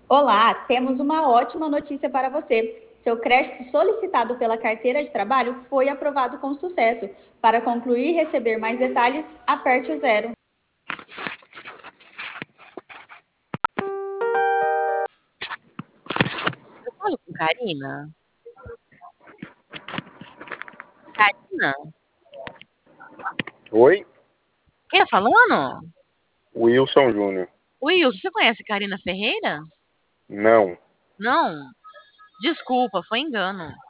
Olá, temos uma ótima notícia para você. Seu crédito solicitado pela carteira de trabalho foi aprovado com sucesso. Para concluir e receber mais detalhes, aperte o zero. Eu falo com Karina? Karina? Oi? Quem tá falando? Wilson Júnior. Wilson, você conhece Karina Ferreira? Não. Não? Desculpa, foi engano.